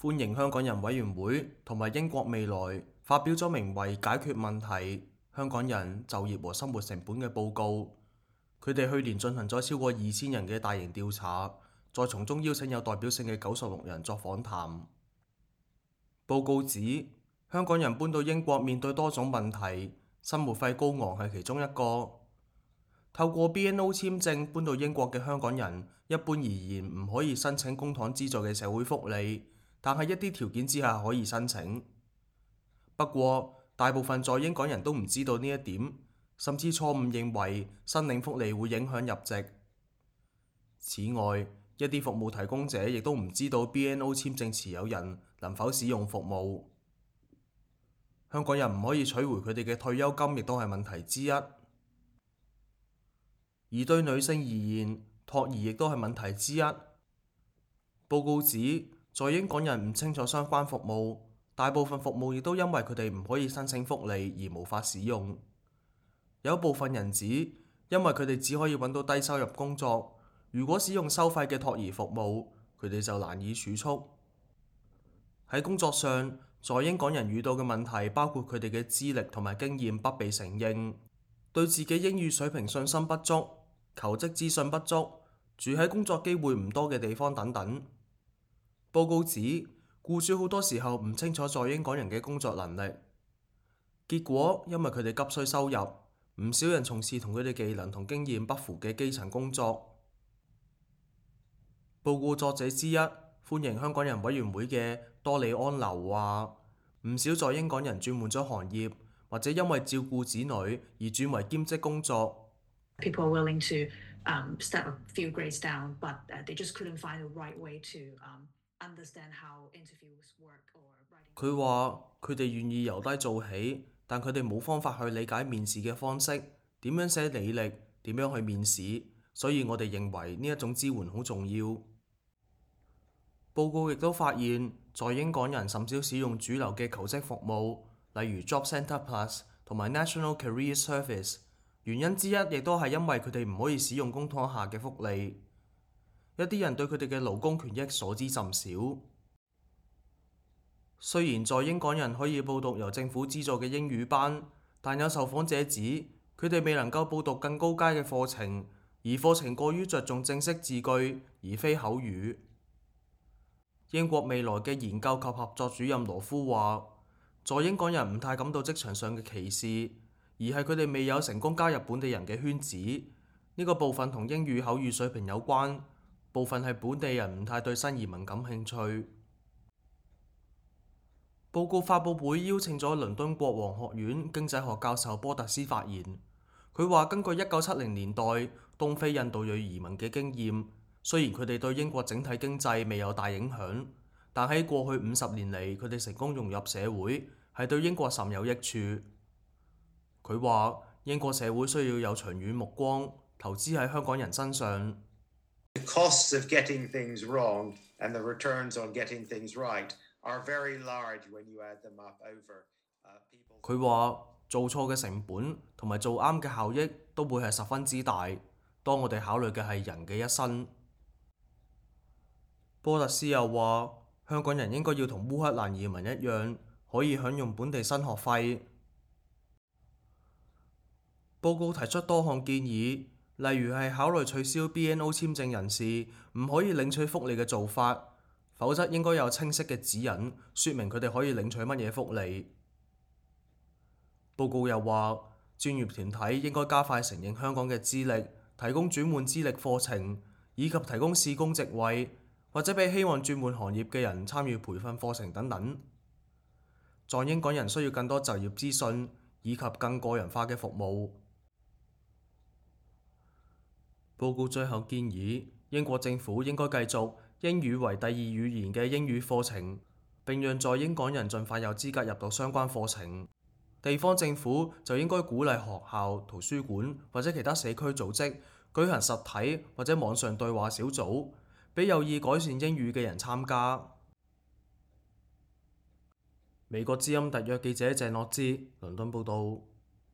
歡迎香港人委員會同埋英國未來發表咗名為《解決問題：香港人就業和生活成本》嘅報告。佢哋去年進行咗超過2000人嘅大型調查，再從中邀請有代表性嘅96人作訪談。報告指，香港人搬到英國面對多種問題，生活費高昂係其中一個。透過 BNO 簽證搬到英國嘅香港人，一般而言唔可以申請公帑資助嘅社會福利，但係一啲條件之下可以申請。不過，大部分在英港人都唔知道呢一點，甚至錯誤認為申領福利會影響入籍。此外，一啲服務提供者亦都唔知道 BNO 簽證持有人能否使用服務。香港人唔可以取回佢哋嘅退休金，亦都係問題之一。而對女性而言，托兒亦都係問題之一。報告指，在英港人唔清楚相關服務，大部分服務亦都因為佢哋唔可以申請福利而無法使用。有部分人指，因為佢哋只可以揾到低收入工作，如果使用收費嘅托兒服務，佢哋就難以儲蓄。喺工作上，在英港人遇到嘅問題包括佢哋嘅資歷同埋經驗不被承認，對自己英語水平信心不足，求職資訊不足，住喺工作機會唔多嘅地方等等。報告指，僱主好多時候唔清楚在英港人嘅工作能力，結果因為佢哋急需收入，唔少人從事同佢哋技能同經驗不符嘅基層工作。報告作者之一，歡迎香港人委員會嘅多利安流話，唔少在英港人轉換咗行業，或者因為照顧子女而轉為兼職工作。 People are willing to step a few grades down, but they just couldn't find the right way to understand how interviews work or writing. 佢話：佢哋願意由低做起，但佢哋冇方法去理解面試嘅方式，點樣寫履歷，點樣去面試，所以我哋認為呢一種支援好重要。報告亦都發現，在英港人甚少使用主流嘅求職服務，例如 Job Centre Plus 同埋 National Career Service。原因之一亦都係因為佢哋唔可以使用公帑下嘅福利。一啲人對佢哋嘅勞工權益所知甚少。雖然在英港人可以報讀由政府資助嘅英語班，但有受訪者指佢哋未能夠報讀更高階嘅課程，而課程過於着重正式字句而非口語。英國未來嘅研究及合作主任羅夫話，在英港人唔太感到職場上嘅歧視，而係佢哋未有成功加入本地人嘅圈子。呢個部分同英語口語水平有關，部分係本地人唔太對新移民感興趣。報告發佈會邀請咗倫敦國王學院經濟學教授波特斯發言。佢話：根據1970年代東非印度裔移民嘅經驗，雖然佢哋對英國整體經濟未有大影響，但喺過去50年嚟，佢哋成功融入社會，係對英國甚有益處。佢話：英國社會需要有長遠目光，投資喺香港人身上。 The costs of getting things wrong and the returns on getting things right are very large when you add them up over people. 佢話做錯嘅成本同埋做啱嘅效益都會係十分之大。當我哋考慮嘅係人嘅一生。波特斯又話：香港人應該要同烏克蘭移民一樣，可以享用本地生學費。報告提出多項建議，例如係考慮取消 BNO 簽證人士唔可以領取福利嘅做法，否則應該有清晰嘅指引，說明佢哋可以領取乜嘢福利。報告又話，專業團體應該加快承認香港嘅資歷，提供轉換資歷課程，以及提供試工職位，或者俾希望轉換行業嘅人參與培訓課程等等。在英港人需要更多就業資訊，以及更個人化嘅服務。報告最後建議，英國政府應該繼續英語為第二語言嘅英語課程，並讓在英港人盡快有資格入讀相關課程。地方政府就應該鼓勵學校、圖書館或者其他社區組織舉行實體或者網上對話小組，俾有意改善英語嘅人參加。美國之音特約記者鄭樂之，倫敦報導。